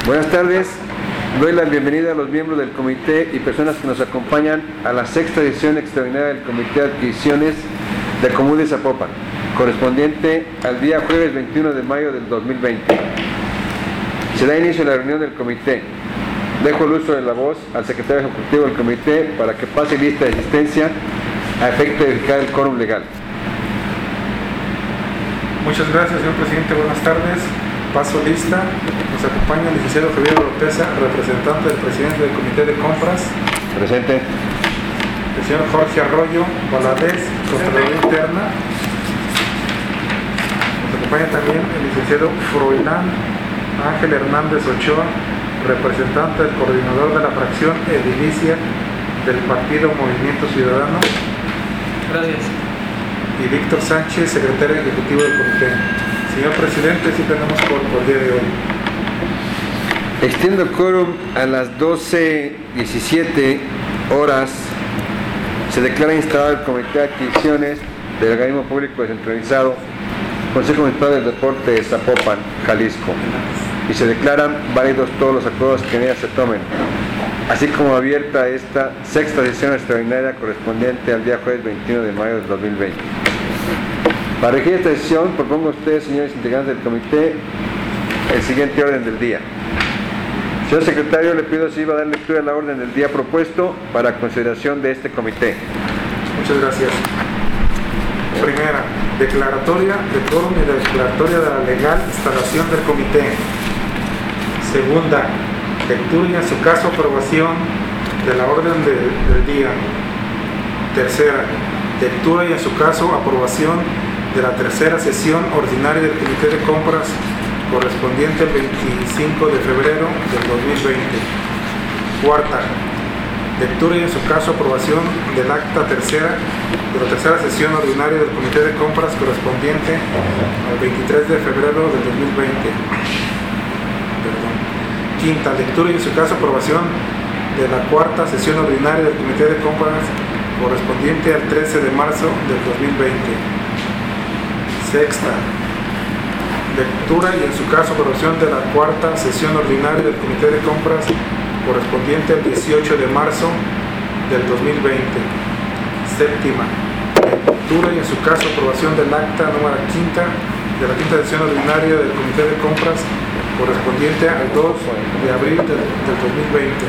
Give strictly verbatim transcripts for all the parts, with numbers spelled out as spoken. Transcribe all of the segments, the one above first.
Buenas tardes, doy la bienvenida a los miembros del comité y personas que nos acompañan a la sexta edición extraordinaria del Comité de Adquisiciones de Común de Zapopan, correspondiente al día jueves veintiuno de mayo del dos mil veinte. Se da inicio a la reunión del comité. Dejo el uso de la voz al secretario ejecutivo del comité para que pase lista de asistencia a efecto de verificar el quórum legal. Muchas gracias, señor presidente. Buenas tardes. Paso lista. Nos acompaña el licenciado Javier Oropesa, representante del presidente del Comité de Compras. Presente. El señor Jorge Arroyo Valadez, Contraloría Interna. Nos acompaña también el licenciado Froilán Ángel Hernández Ochoa, representante del coordinador de la fracción edilicia del Partido Movimiento Ciudadano. Gracias. Y Víctor Sánchez, secretario ejecutivo del comité. Señor presidente, sí tenemos por el día de hoy. Extiendo el quórum a las doce diecisiete horas. Se declara instalado el Comité de Adquisiciones del Organismo Público Descentralizado Consejo Municipal del Deporte de Zapopan, Jalisco, y se declaran válidos todos los acuerdos que en ella se tomen, así como abierta esta sexta sesión extraordinaria correspondiente al día jueves veintiuno de mayo del dos mil veinte. Para regir esta sesión, propongo a ustedes, señores integrantes del comité, el siguiente orden del día. Señor secretario, le pido si iba a dar lectura de la orden del día propuesto para consideración de este comité. Muchas gracias. Primera, declaratoria de quórum y declaratoria de la legal instalación del comité. Segunda, lectura y en su caso aprobación de la orden de, del día. Tercera, lectura y en su caso aprobación de la tercera sesión ordinaria del Comité de Compras correspondiente al veinticinco de febrero del dos mil veinte. Cuarta, lectura y en su caso aprobación del acta tercera de la tercera sesión ordinaria del Comité de Compras correspondiente al veintitrés de febrero del dos mil veinte. Perdón. Quinta, lectura y en su caso aprobación de la cuarta sesión ordinaria del Comité de Compras correspondiente al trece de marzo del dos mil veinte. Sexta, lectura y en su caso aprobación de la cuarta sesión ordinaria del Comité de Compras correspondiente al dieciocho de marzo del dos mil veinte. Séptima, lectura y en su caso aprobación del acta número quinta de la quinta sesión ordinaria del Comité de Compras correspondiente al dos de abril del, del dos mil veinte.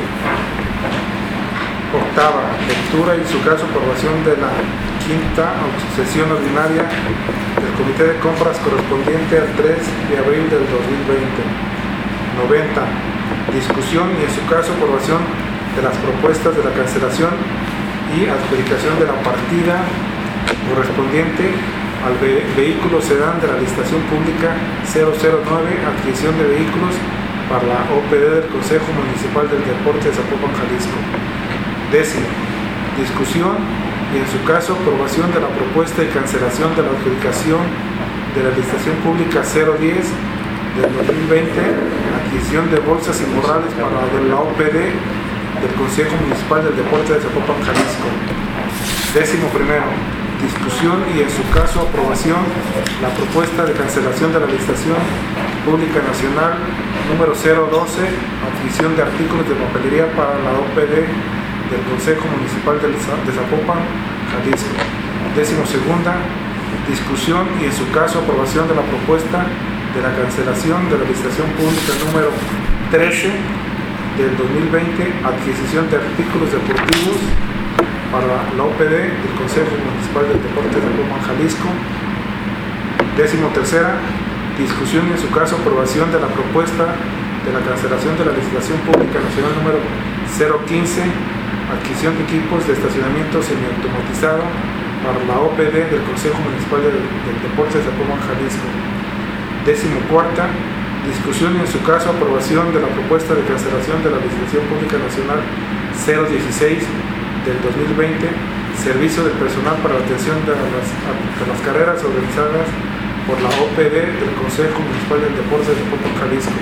Octava, lectura y en su caso aprobación de la quinta sesión ordinaria del Comité de Compras correspondiente al tres de abril del dos mil veinte. Noventa, discusión y en su caso aprobación de las propuestas de la cancelación y adjudicación de la partida correspondiente al ve vehículo sedán de la licitación pública cero cero nueve, adquisición de vehículos para la O P D del Consejo Municipal del Deporte de Zapopan, Jalisco. Décimo, discusión y en su caso aprobación de la propuesta de cancelación de la adjudicación de la licitación pública cero diez del dos mil veinte, adquisición de bolsas y morrales para la O P D del Consejo Municipal del Deporte de Zapopan, Jalisco. Décimo primero, discusión y en su caso aprobación la propuesta de cancelación de la licitación pública nacional número cero doce, adquisición de artículos de papelería para la O P D del Consejo Municipal de Zapopan, Jalisco. Décimo segunda, discusión y en su caso aprobación de la propuesta de la cancelación de la licitación pública número trece del dos mil veinte, adquisición de artículos deportivos para la O P D del Consejo Municipal del Deporte de Zapopan, Jalisco. Décimo tercera, discusión y en su caso aprobación de la propuesta de la cancelación de la licitación pública nacional número cero quince, adquisición de equipos de estacionamiento semiautomatizado para la O P D del Consejo Municipal del, del Deporte de Zapopan, Jalisco. Décimo cuarta, discusión y en su caso aprobación de la propuesta de cancelación de la licitación pública nacional cero dieciséis del dos mil veinte, servicio del personal para la atención de las, de las carreras organizadas por la O P D del Consejo Municipal del Deporte de Zapopan, Jalisco.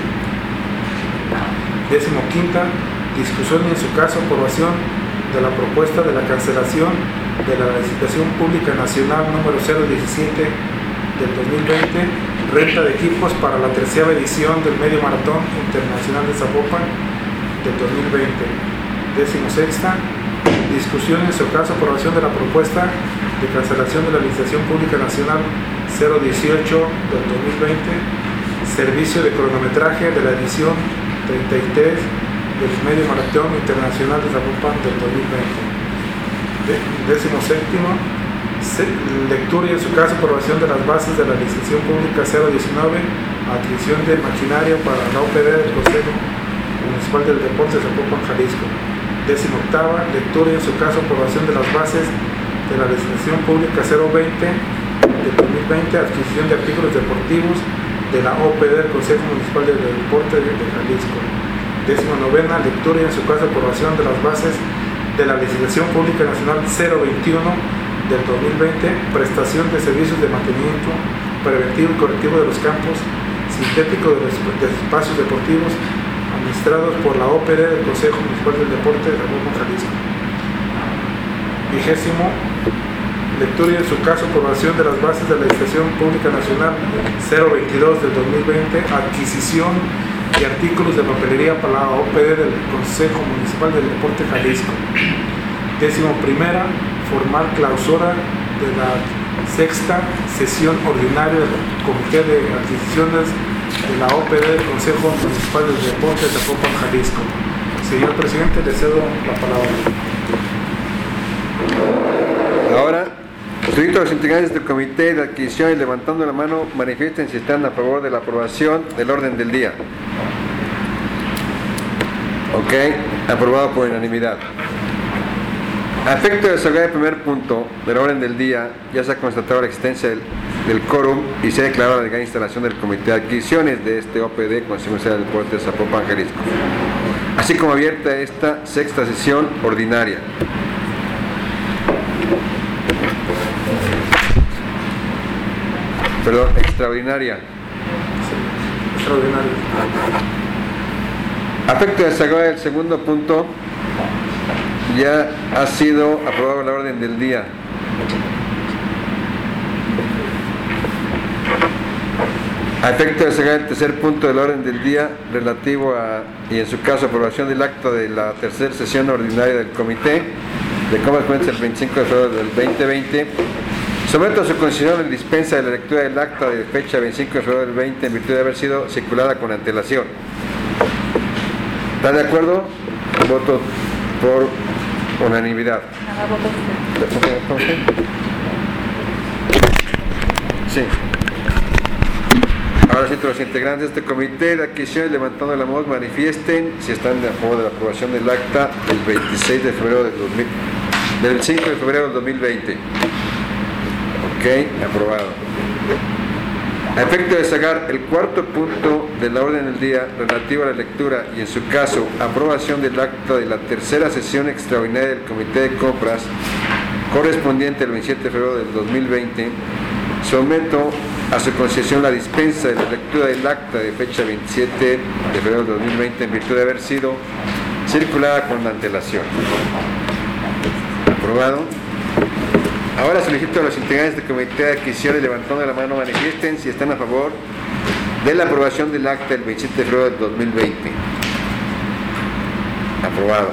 Décimo quinta, discusión y en su caso aprobación de la propuesta de la cancelación de la licitación pública nacional número cero diecisiete del dos mil veinte, renta de equipos para la tercera edición del Medio Maratón Internacional de Zapopan del dos mil veinte. Décimo sexta, discusión en su caso aprobación de la propuesta de cancelación de la licitación pública nacional cero dieciocho del dos mil veinte, servicio de cronometraje de la edición treinta y tres del Medio Maratón Internacional de Zapopan del dos mil veinte. Décimo séptimo, lectura y en su caso aprobación de las bases de la licitación pública cero diecinueve, adquisición de maquinaria para la O P D del Consejo Municipal del Deporte de Zapopan, Jalisco. Décimo octava, lectura y en su caso aprobación de las bases de la licitación pública cero veinte del dos mil veinte, adquisición de artículos deportivos de la O P D del Consejo Municipal del Deporte de Jalisco. Décimo novena, lectura y en su caso aprobación de las bases de la licitación pública nacional cero veintiuno del dos mil veinte, prestación de servicios de mantenimiento preventivo y correctivo de los campos sintéticos de los de espacios deportivos administrados por la O P D del Consejo Municipal del Deporte de Zapopan, Jalisco. Vigésimo, lectura y en su caso aprobación de las bases de la licitación pública nacional cero veintidós del dos mil veinte, adquisición de artículos de papelería para la O P D del Consejo Municipal del Deporte, Jalisco. Décimo primera, formal clausura de la sexta sesión ordinaria del Comité de Adquisiciones de la O P D del Consejo Municipal del Deporte de Zapopan, Jalisco. Señor presidente, le cedo la palabra. Ahora, todos los integrantes del Comité de Adquisiciones, levantando la mano, manifiesten si están a favor de la aprobación del orden del día. Ok, aprobado por unanimidad. A efecto de desarrollar el primer punto del orden del día, ya se ha constatado la existencia del, del quórum y se ha declarado la legal instalación del Comité de Adquisiciones de este O P D Consejo Municipal del Deporte de Zapopan, Jalisco, así como abierta esta sexta sesión ordinaria. Perdón, extraordinaria. Sí, extraordinaria. A efecto de desarrollar el segundo punto, ya ha sido aprobado la orden del día. A efecto de sacar el tercer punto del orden del día relativo a, y en su caso, aprobación del acta de la tercera sesión ordinaria del Comité de Compras Corrientes el veinticinco de febrero del veinte veinte, someto a su consideración la dispensa de la lectura del acta de fecha veinticinco de febrero del veinte en virtud de haber sido circulada con antelación. ¿Está de acuerdo? Voto por unanimidad. Sí. Ahora sí, todos los integrantes de este comité de adquisiciones, levantando la mano, manifiesten si están de acuerdo de la aprobación del acta del veintiséis de febrero del dos mil, del cinco de febrero del dos mil veinte. Ok, aprobado. A efecto de sacar el cuarto punto de la orden del día relativo a la lectura y en su caso aprobación del acta de la tercera sesión extraordinaria del Comité de Compras correspondiente al veintisiete de febrero del dos mil veinte, someto a su consideración la dispensa de la lectura del acta de fecha veintisiete de febrero del dos mil veinte en virtud de haber sido circulada con antelación. Aprobado. Ahora solicito a los integrantes del Comité de Adquisiciones, levantando la mano, manifiesten si están a favor de la aprobación del acta del veintisiete de febrero del dos mil veinte. Aprobado.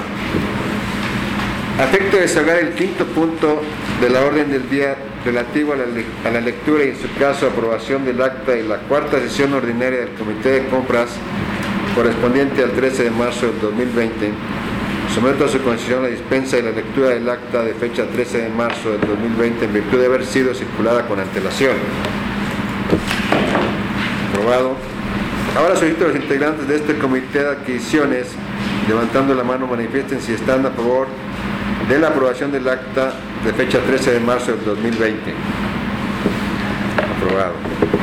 A efecto de desahogar el quinto punto de la orden del día relativo a la, a la lectura y en su caso aprobación del acta de la cuarta sesión ordinaria del Comité de Compras correspondiente al trece de marzo del dos mil veinte, someto a su consideración la dispensa de la lectura del acta de fecha trece de marzo del dos mil veinte en virtud de haber sido circulada con antelación. Aprobado. Ahora solicito a los integrantes de este comité de adquisiciones, levantando la mano, manifiesten si están a favor de la aprobación del acta de fecha trece de marzo del dos mil veinte. Aprobado.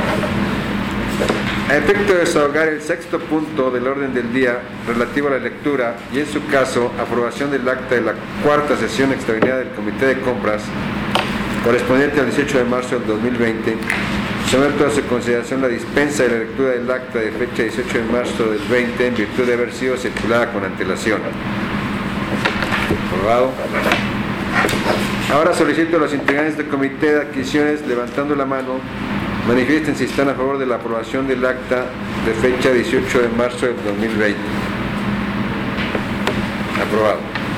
A efecto de desahogar el sexto punto del orden del día relativo a la lectura y en su caso aprobación del acta de la cuarta sesión extraordinaria del Comité de Compras correspondiente al dieciocho de marzo del dos mil veinte, someto a su consideración la dispensa de la lectura del acta de fecha dieciocho de marzo del veinte en virtud de haber sido circulada con antelación. Aprobado. Ahora solicito a los integrantes del Comité de Adquisiciones, levantando la mano, manifiesten si están a favor de la aprobación del acta de fecha dieciocho de marzo del dos mil veinte. Aprobado.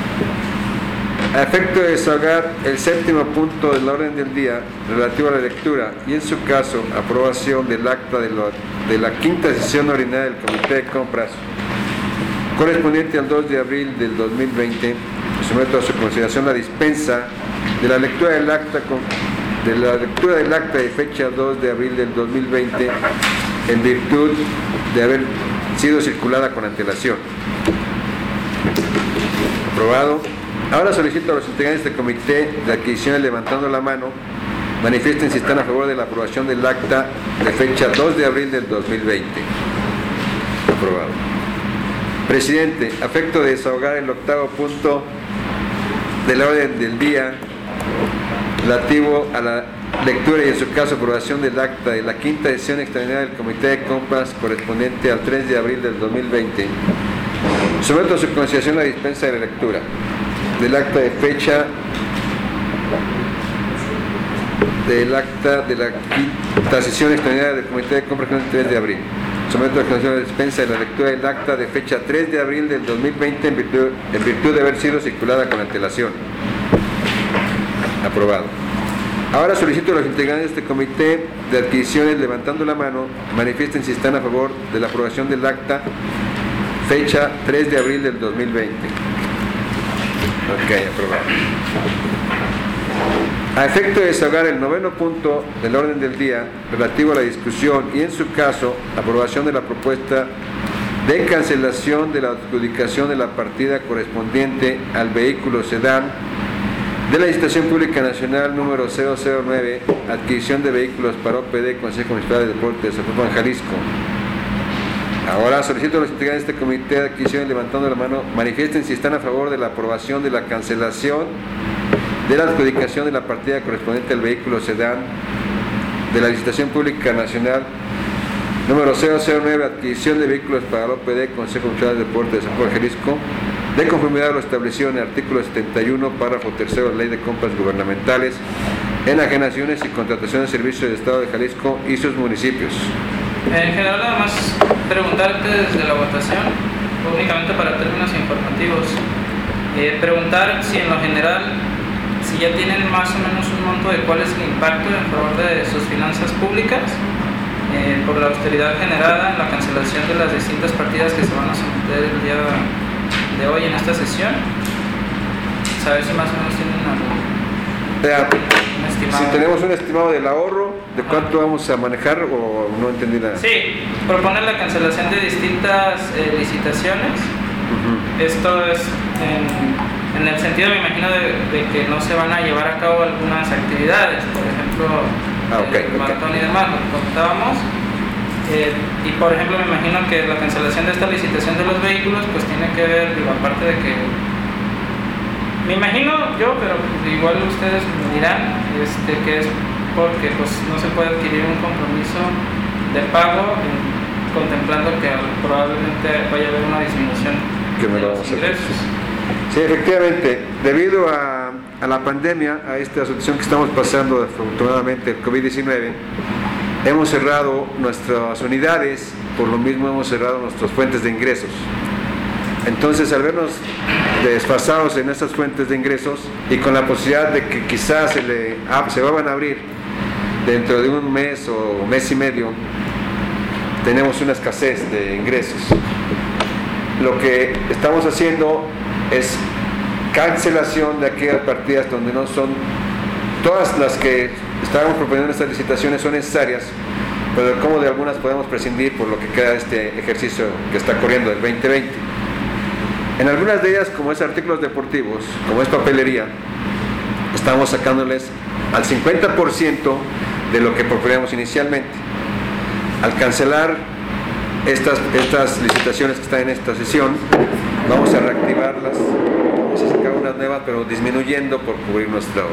A efecto de desahogar el séptimo punto del orden del día relativo a la lectura y en su caso aprobación del acta de, lo, de la quinta sesión ordinaria del Comité de Compras correspondiente al dos de abril del dos mil veinte, someto a su consideración la dispensa de la lectura del acta con, de la lectura del acta de fecha dos de abril del dos mil veinte en virtud de haber sido circulada con antelación. Aprobado. Ahora solicito a los integrantes del Comité de Adquisiciones, levantando la mano, manifiesten si están a favor de la aprobación del acta de fecha dos de abril del dos mil veinte. Aprobado. Presidente, a efecto de desahogar el octavo punto del orden del día relativo a la lectura y en su caso aprobación del acta de la quinta sesión extraordinaria del Comité de Compras correspondiente al tres de abril del dos mil veinte, someto a su consideración la dispensa de la lectura del acta de fecha del acta de la quinta sesión extraordinaria del Comité de Compras el tres de abril. Someto a la consideración la dispensa de la lectura del acta de fecha tres de abril del dos mil veinte en virtud, en virtud de haber sido circulada con antelación. Aprobado. Ahora solicito a los integrantes de este Comité de Adquisiciones, levantando la mano, manifiesten si están a favor de la aprobación del acta fecha tres de abril del dos mil veinte. Ok, aprobado. A efecto de desahogar el noveno punto del orden del día relativo a la discusión y en su caso aprobación de la propuesta de cancelación de la adjudicación de la partida correspondiente al vehículo sedán de la Licitación Pública Nacional número cero cero nueve, adquisición de vehículos para O P D, Consejo Municipal de Deportes de Zapopan, Jalisco. Ahora solicito a los integrantes de este Comité de Adquisición, levantando la mano, manifiesten si están a favor de la aprobación de la cancelación de la adjudicación de la partida correspondiente al vehículo sedán de la Licitación Pública Nacional número cero cero nueve, adquisición de vehículos para O P D, Consejo Municipal de Deportes de Zapopan, Jalisco, de conformidad a lo establecido en el artículo setenta y uno, párrafo tercero de la Ley de Compras Gubernamentales, enajenaciones y contratación de servicios del Estado de Jalisco y sus municipios. En general, nada más preguntarte desde la votación, únicamente para términos informativos, eh, preguntar si en lo general, si ya tienen más o menos un monto de cuál es el impacto en favor de sus finanzas públicas eh, por la austeridad generada en la cancelación de las distintas partidas que se van a someter el día de hoy en esta sesión. Saber si más o menos tienen algo. Ya, si tenemos un estimado del ahorro, ¿de cuánto Ajá. vamos a manejar o no entendí nada? Sí, proponer la cancelación de distintas eh, licitaciones. Uh-huh. Esto es en, en el sentido, me imagino, de, de que no se van a llevar a cabo algunas actividades, por ejemplo, ah, okay, el okay. maratón y demás, lo que comentábamos. Eh, y por ejemplo, me imagino que la cancelación de esta licitación de los vehículos, pues tiene que ver, digo, aparte de que me imagino yo, pero igual ustedes me dirán este, que es porque pues, no se puede adquirir un compromiso de pago en, contemplando que probablemente vaya a haber una disminución que de me los ingresos. Sí, efectivamente, debido a, a la pandemia, a esta situación que estamos pasando, afortunadamente, el COVID diecinueve, hemos cerrado nuestras unidades, por lo mismo hemos cerrado nuestras fuentes de ingresos. Entonces, al vernos desfasados en estas fuentes de ingresos y con la posibilidad de que quizás se, le, se van a abrir dentro de un mes o mes y medio, tenemos una escasez de ingresos. Lo que estamos haciendo es cancelación de aquellas partidas donde no son, todas las que estábamos proponiendo en estas licitaciones son necesarias, pero como de algunas podemos prescindir por lo que queda de este ejercicio que está corriendo del veinte veinte. En algunas de ellas, como es artículos deportivos, como es papelería, estamos sacándoles al cincuenta por ciento de lo que proponíamos inicialmente. Al cancelar estas, estas licitaciones que están en esta sesión, vamos a reactivarlas, vamos a sacar unas nuevas, pero disminuyendo por cubrir nuestro,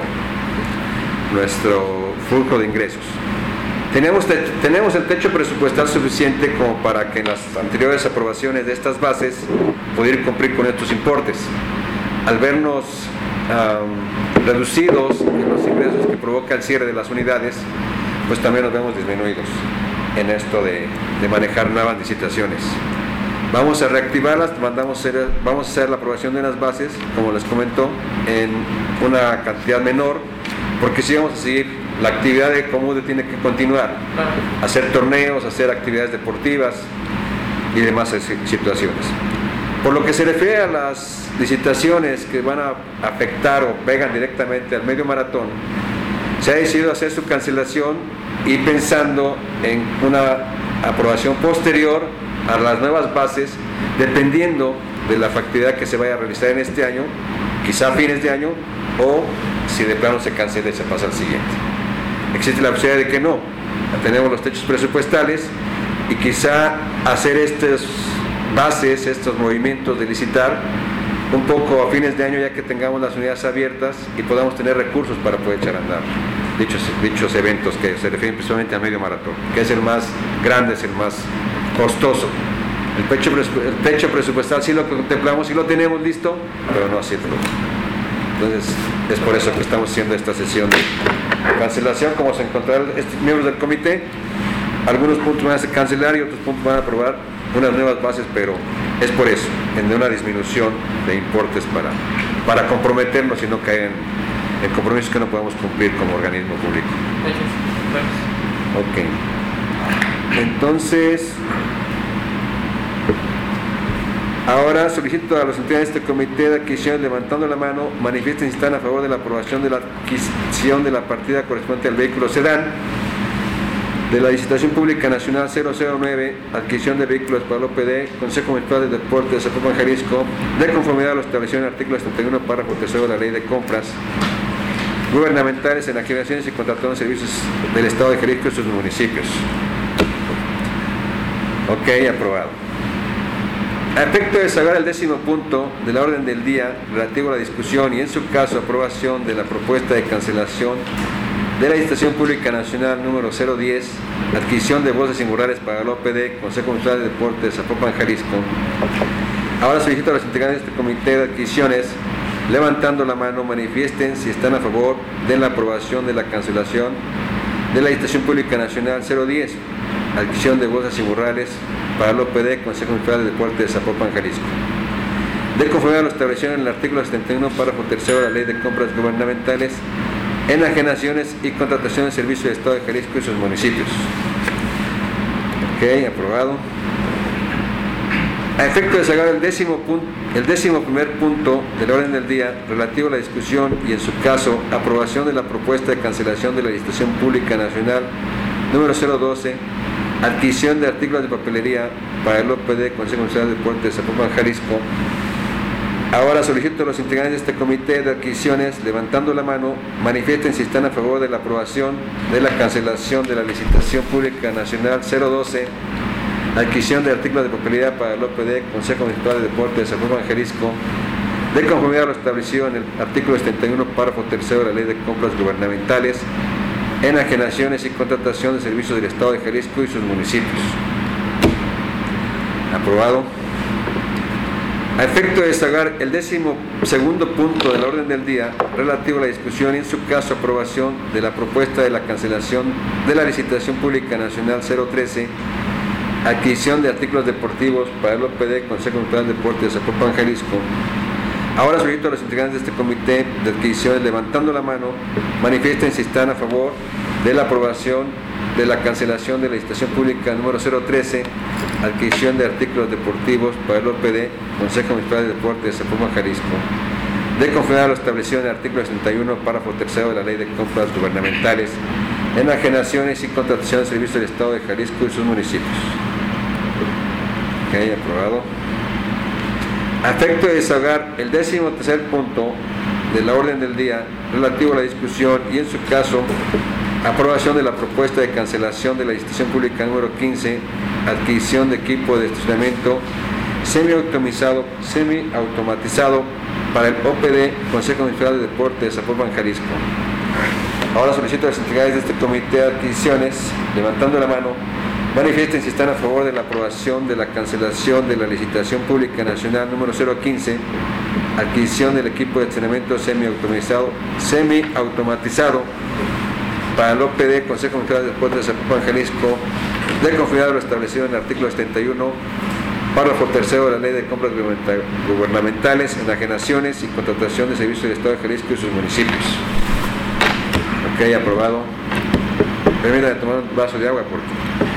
nuestro flujo de ingresos. Tenemos, te, tenemos el techo presupuestal suficiente como para que en las anteriores aprobaciones de estas bases poder cumplir con estos importes. Al vernos um, reducidos en los ingresos que provoca el cierre de las unidades, pues también nos vemos disminuidos en esto de, de manejar nuevas licitaciones. Vamos a reactivarlas, mandamos hacer, vamos a hacer la aprobación de las bases, como les comentó, en una cantidad menor, porque si vamos a seguir la actividad de Comude tiene que continuar, hacer torneos, hacer actividades deportivas y demás situaciones. Por lo que se refiere a las licitaciones que van a afectar o pegan directamente al medio maratón, se ha decidido hacer su cancelación y pensando en una aprobación posterior a las nuevas bases, dependiendo de la factibilidad que se vaya a realizar en este año, quizá a fines de año, o si de plano se cancela y se pasa al siguiente. Existe la posibilidad de que no, tenemos los techos presupuestales y quizá hacer estas bases, estos movimientos de licitar un poco a fines de año, ya que tengamos las unidades abiertas y podamos tener recursos para poder echar a andar dichos, dichos eventos que se refieren principalmente al medio maratón, que es el más grande, es el más costoso. El techo, el techo presupuestal sí lo contemplamos, sí lo tenemos listo, pero no así el producto. Entonces es por eso que estamos haciendo esta sesión de cancelación. Como se encontrarán estos miembros del comité, algunos puntos van a cancelar y otros puntos van a aprobar unas nuevas bases, pero es por eso, en una disminución de importes para, para comprometernos y no caer en, en compromisos que no podamos cumplir como organismo público. Ok. Entonces, ahora solicito a los integrantes de este comité de adquisición, levantando la mano, manifiesten si están a favor de la aprobación de la adquisición de la partida correspondiente al vehículo sedán de la licitación pública nacional cero cero nueve, adquisición de vehículos para el O P D, Consejo Municipal de Deportes de Zapopan, Jalisco, de conformidad a lo establecido en el artículo setenta y uno, párrafo tercero de la Ley de Compras Gubernamentales, enajenaciones y contratación de servicios del Estado de Jalisco y sus municipios. Ok, aprobado. A efecto de desahogar el décimo punto de la orden del día relativo a la discusión y en su caso aprobación de la propuesta de cancelación de la licitación pública nacional número cero diez, adquisición de voces singulares para el O P D, Consejo Municipal de Deportes de Zapopan, Jalisco. Ahora solicito a los integrantes de este comité de adquisiciones, levantando la mano, manifiesten si están a favor de la aprobación de la cancelación de la licitación pública nacional cero diez, adquisición de voces singulares para el O P D, Consejo Municipal de Deportes de Zapopan, Jalisco. De conformidad a lo establecido en el artículo setenta y uno, párrafo tercero de la Ley de Compras Gubernamentales, enajenaciones y contratación de servicios del Estado de Jalisco y sus municipios. Ok, aprobado. A efecto de sacar el décimo, punto, el décimo primer punto del orden del día relativo a la discusión y en su caso aprobación de la propuesta de cancelación de la licitación pública nacional número cero doce, adquisición de artículos de papelería para el O P D, Consejo Municipal de Deportes de Zapopan, Jalisco. Ahora solicito a los integrantes de este comité de adquisiciones, levantando la mano, manifiesten si están a favor de la aprobación de la cancelación de la licitación pública nacional cero doce, adquisición de artículos de papelería para el O P D, Consejo Municipal de Deportes de Zapopan, Jalisco, de conformidad a lo establecido en el artículo setenta y uno, párrafo tercero de la Ley de Compras Gubernamentales, enajenaciones y contratación de servicios del Estado de Jalisco y sus municipios. Aprobado. A efecto de desahogar el décimo segundo punto de la orden del día relativo a la discusión y en su caso aprobación de la propuesta de la cancelación de la licitación pública nacional cero trece, adquisición de artículos deportivos para el O P D, Consejo Municipal de Deportes de Zapopan, Jalisco. Ahora solicito a los integrantes de este comité de adquisiciones, levantando la mano, manifiesten si están a favor de la aprobación de la cancelación de la licitación pública número cero trece, adquisición de artículos deportivos para el O P D, Consejo Municipal de Deportes de Zapopan, Jalisco, de conformidad a lo establecido en el artículo setenta y uno, párrafo tercero de la Ley de Compras Gubernamentales, enajenaciones y contratación de servicios del Estado de Jalisco y sus municipios. Ok, aprobado. A efecto de desahogar el décimo tercer punto de la orden del día relativo a la discusión y en su caso aprobación de la propuesta de cancelación de la licitación pública número quince, adquisición de equipo de estacionamiento semi-automatizado, semi-automatizado para el O P D, Consejo Municipal de Deportes de Zapopan, Jalisco. Ahora solicito a las entidades de este comité de adquisiciones, levantando la mano, manifiesten si están a favor de la aprobación de la cancelación de la licitación pública nacional número cero quince, adquisición del equipo de estacionamiento semi-automatizado, semi-automatizado para el O P D, Consejo Municipal de Deportes de Zapopan, Jalisco, de conformidad a lo establecido en el artículo setenta y uno, párrafo tercero de la Ley de Compras Gubernamentales, Enajenaciones y Contratación de Servicios del Estado de Jalisco y sus municipios. Ok, aprobado. Permítame tomar un vaso de agua porque...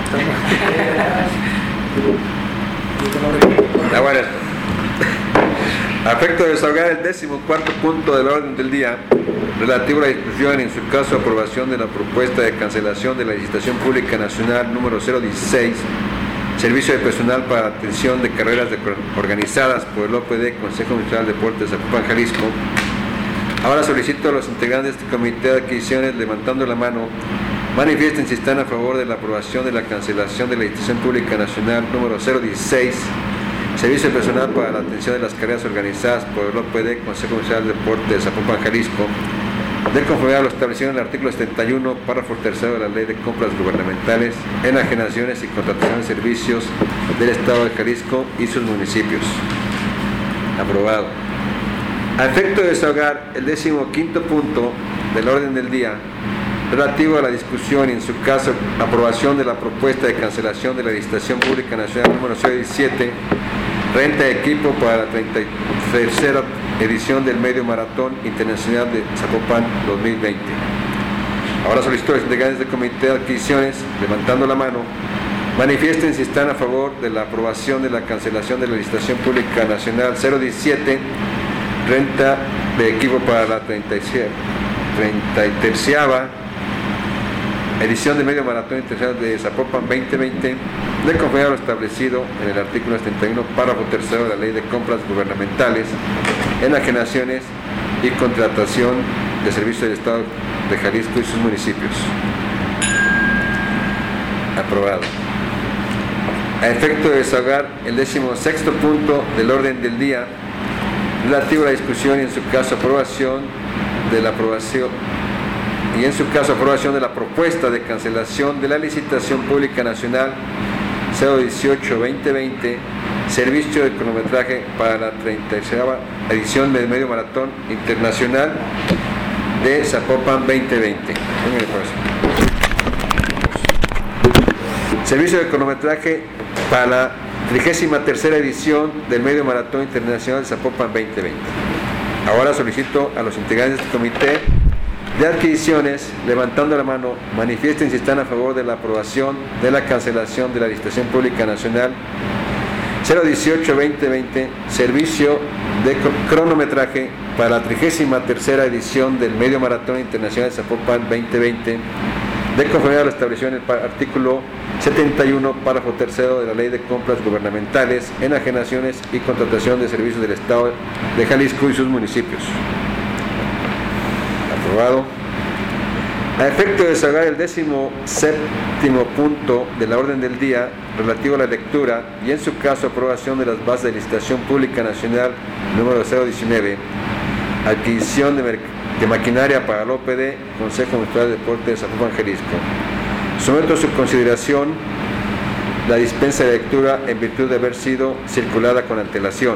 Agua esto. A efecto de desahogar el décimo cuarto punto del orden del día, relativo a la discusión y en su caso aprobación de la propuesta de cancelación de la licitación pública nacional número cero dieciséis, servicio de personal para atención de carreras de, organizadas por el O P D, Consejo Municipal de Deportes de Zapopan, Jalisco. Ahora solicito a los integrantes de este comité de adquisiciones, levantando la mano, manifiesten si están a favor de la aprobación de la cancelación de la licitación pública nacional número cero dieciséis, servicio de personal para la atención de las carreras organizadas por el O P D, Consejo Municipal de Deportes de Zapopan, Jalisco, de conformidad a lo establecido en el artículo setenta y uno, párrafo tercero de la Ley de Compras Gubernamentales, Enajenaciones y Contratación de Servicios del Estado de Jalisco y sus municipios. Aprobado. A efecto de desahogar el décimo quinto punto del orden del día, relativo a la discusión y en su caso aprobación de la propuesta de cancelación de la licitación pública nacional número cero diecisiete, renta de equipo para la treinta y tercera edición del Medio Maratón Internacional de Zapopan dos mil veinte. Ahora solicito a los integrantes del comité de adquisiciones, levantando la mano, manifiesten si están a favor de la aprobación de la cancelación de la licitación pública nacional cero diecisiete, renta de equipo para la treinta y tercera edición del Medio Maratón Internacional de Zapopan veinte veinte, de conformidad a lo establecido en el artículo setenta y uno, párrafo tercero de la Ley de Compras Gubernamentales, Enajenaciones y Contratación de Servicios del Estado de Jalisco y sus municipios. Aprobado. A efecto de desahogar el décimo sexto punto del orden del día, relativo a la discusión y en su caso aprobación de la aprobación y en su caso aprobación de la propuesta de cancelación de la licitación pública nacional cero dieciocho veinte veinte, servicio de cronometraje para la treinta y tercera edición del Medio Maratón Internacional de Zapopan veinte veinte. Servicio de cronometraje para la trigésima tercera edición del Medio Maratón Internacional de Zapopan veinte veinte. Ahora solicito a los integrantes del comité de adquisiciones, levantando la mano, manifiesten si están a favor de la aprobación de la cancelación de la licitación pública nacional cero dieciocho veinte veinte, servicio de cronometraje para la trigésima tercera edición del Medio Maratón Internacional de Zapopan veinte veinte, de conformidad a lo establecido en el artículo setenta y uno, párrafo tercero de la Ley de Compras Gubernamentales, Enajenaciones y Contratación de Servicios del Estado de Jalisco y sus municipios. Aprobado. A efecto de desahogar el décimo séptimo punto de la orden del día, relativo a la lectura y en su caso aprobación de las bases de licitación pública nacional número cero diecinueve, adquisición de, de maquinaria para el O P D, Consejo Municipal de Deportes de Zapopan, Jalisco. Someto a su consideración la dispensa de lectura en virtud de haber sido circulada con antelación.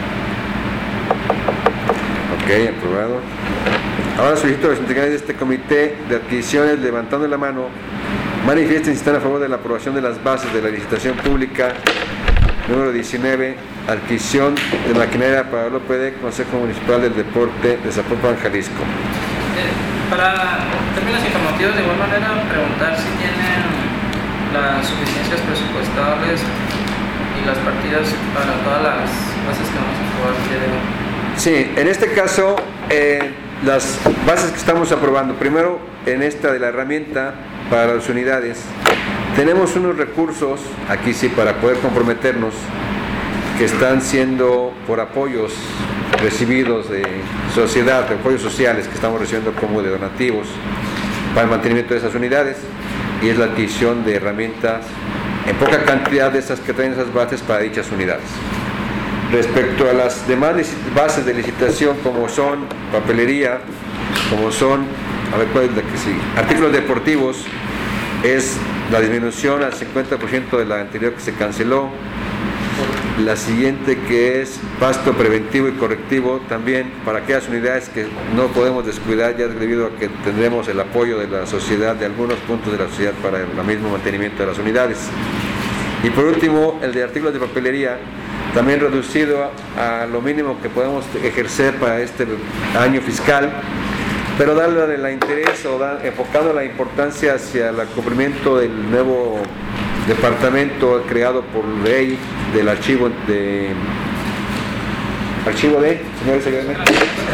Ok, aprobado. Ahora solicito a los integrantes de este comité de adquisiciones, levantando la mano, manifiesten si están a favor de la aprobación de las bases de la licitación pública número diecinueve, adquisición de maquinaria para el O P D, Consejo Municipal del Deporte de Zapopan, Jalisco. Eh, para términos informativos, de igual manera, preguntar si tienen las suficiencias presupuestales y las partidas para todas las bases que vamos a aprobar el día de hoy. Sí, en este caso, eh, las bases que estamos aprobando, primero en esta de la herramienta para las unidades, tenemos unos recursos, aquí sí para poder comprometernos, que están siendo por apoyos recibidos de sociedad, de apoyos sociales que estamos recibiendo como de donativos para el mantenimiento de esas unidades, y es la adquisición de herramientas en poca cantidad de esas que traen esas bases para dichas unidades. Respecto a las demás bases de licitación, como son papelería, como son, a ver cuál es la que sigue, artículos deportivos, es la disminución al cincuenta por ciento de la anterior que se canceló. la siguiente, que es pasto preventivo y correctivo, también para aquellas unidades que no podemos descuidar, ya debido a que tendremos el apoyo de la sociedad, de algunos puntos de la sociedad, para el mismo mantenimiento de las unidades. Y por último, el de artículos de papelería, también reducido a, a lo mínimo que podemos ejercer para este año fiscal, pero darle la interés o da, enfocando la importancia hacia el cumplimiento del nuevo departamento creado por ley del archivo de archivo de señores secretarios,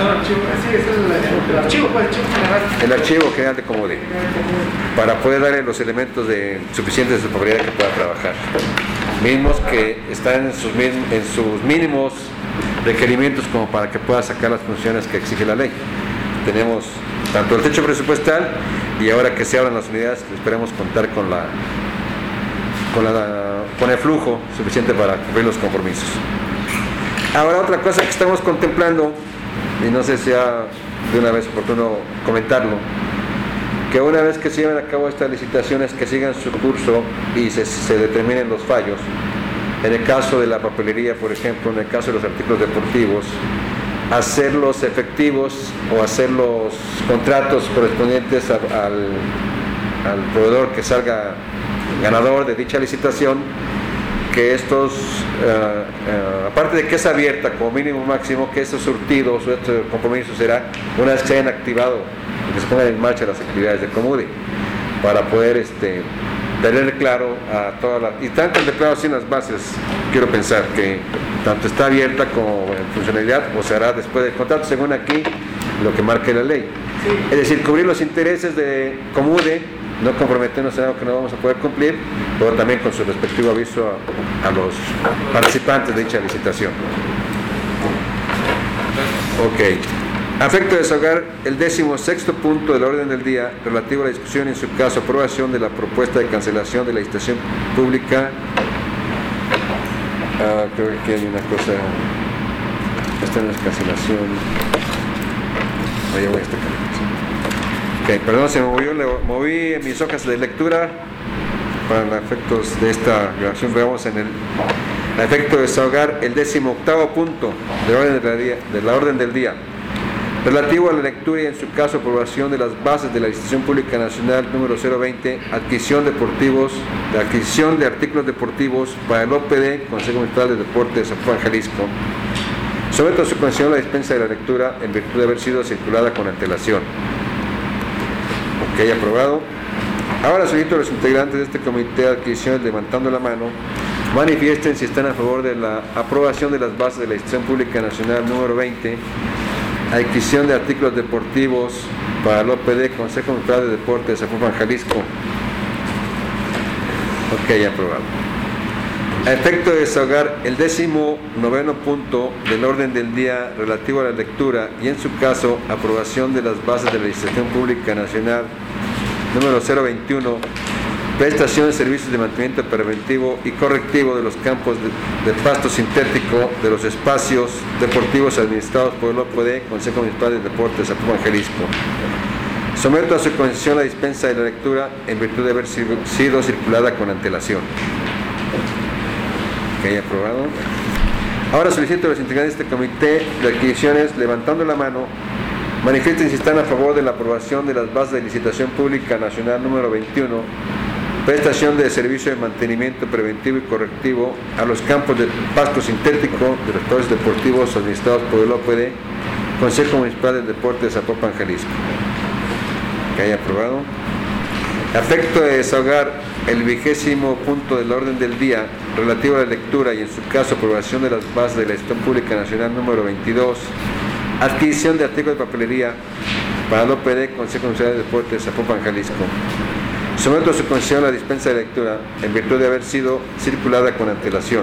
el archivo general de Comude, para poder darle los elementos de suficientes de papelería que pueda trabajar, mismos que están en sus, en sus mínimos requerimientos como para que pueda sacar las funciones que exige la ley. Tenemos tanto el techo presupuestal, y ahora que se abran las unidades, esperemos contar con la Con, la, con el flujo suficiente para cumplir los compromisos. Ahora, otra cosa que estamos contemplando, y no sé si sea de una vez oportuno comentarlo, que una vez que se lleven a cabo estas licitaciones, que sigan su curso y se, se determinen los fallos. En el caso de la papelería, por ejemplo, en el caso de los artículos deportivos, hacerlos efectivos o hacer los contratos correspondientes a, al, al proveedor que salga ganador de dicha licitación, que estos, uh, uh, aparte de que es abierta como mínimo máximo, que estos surtidos o este compromiso será una vez que se hayan activado, que se pongan en marcha las actividades de Comude, para poder este, tener claro a todas las, y están contemplados en las bases, quiero pensar que tanto está abierta como en funcionalidad, o se hará después del contrato, según aquí lo que marque la ley. Sí. Es decir, cubrir los intereses de Comude, no comprometernos en algo que no vamos a poder cumplir, pero también con su respectivo aviso a, a los participantes de dicha licitación. Ok. Afecto de desahogar el décimo sexto punto del orden del día, relativo a la discusión y en su caso aprobación de la propuesta de cancelación de la licitación pública. Ah, creo que aquí hay una cosa. Esta no es cancelación. Ahí voy a esta cancelación. Ok, perdón, se me movió, le moví en mis hojas de lectura para efectos de esta grabación. Veamos en el a efecto de desahogar el décimo octavo punto de la orden del día, de la orden del día, relativo a la lectura y en su caso aprobación de las bases de la licitación pública nacional número cero veinte, adquisición deportivos, de adquisición de artículos deportivos para el O P D, Consejo Municipal de Deportes de Zapopan, Jalisco. Someto a su consideración la dispensa de la lectura en virtud de haber sido circulada con antelación. Ok, aprobado. Ahora solicito a los integrantes de este comité de adquisiciones, levantando la mano, manifiesten si están a favor de la aprobación de las bases de la licitación pública nacional número veinte, adquisición de artículos deportivos para el O P D, Consejo Municipal de Deportes de Zapopan, Jalisco. Ok, aprobado. A efecto de desahogar el décimo noveno punto del orden del día relativo a la lectura y en su caso aprobación de las bases de la licitación pública nacional número cero veintiuno, prestación de servicios de mantenimiento preventivo y correctivo de los campos de, de pasto sintético de los espacios deportivos administrados por el O P D, Consejo Municipal de Deportes de Zapopan, Jalisco. Someto a su concesión la dispensa de la lectura en virtud de haber sido, sido circulada con antelación. Que haya aprobado. Ahora solicito a los integrantes de este comité de adquisiciones, levantando la mano, manifiesten si están a favor de la aprobación de las bases de licitación pública nacional número veintiuno, prestación de servicio de mantenimiento preventivo y correctivo a los campos de pasto sintético de los espacios deportivos administrados por el O P D, Consejo Municipal de Deportes de Zapopan, Jalisco. Que haya aprobado. A efecto de desahogar el vigésimo punto del orden del día relativo a la lectura y en su caso aprobación de las bases de la licitación pública nacional número veintidós, adquisición de artículos de papelería para el O P D, Consejo Municipal de Deportes de Zapopan, Jalisco. Someto a su concesión la dispensa de lectura en virtud de haber sido circulada con antelación.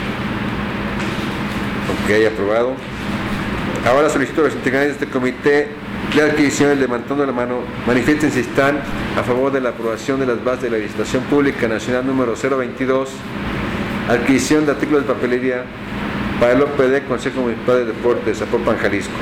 Ok, aprobado. Ahora solicito a los integrantes de este comité de adquisiciones, levantando la mano, manifiesten si están a favor de la aprobación de las bases de la licitación pública nacional número cero veintidós, adquisición de artículos de papelería para el O P D, Consejo Municipal de Deportes de Zapopan, Jalisco.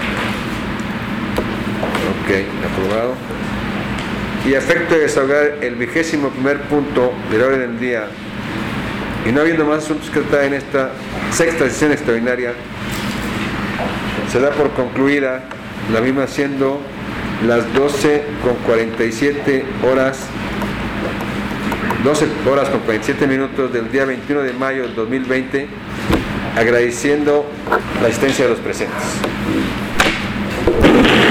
Ok, aprobado. Y a efecto de desahogar el vigésimo primer punto del orden del día Y no habiendo más asuntos que tratar en esta sexta sesión extraordinaria, se da por concluida, la misma siendo las doce con cuarenta y siete horas, doce horas con cuarenta y siete minutos del día veintiuno de mayo del dos mil veinte, agradeciendo la asistencia de los presentes.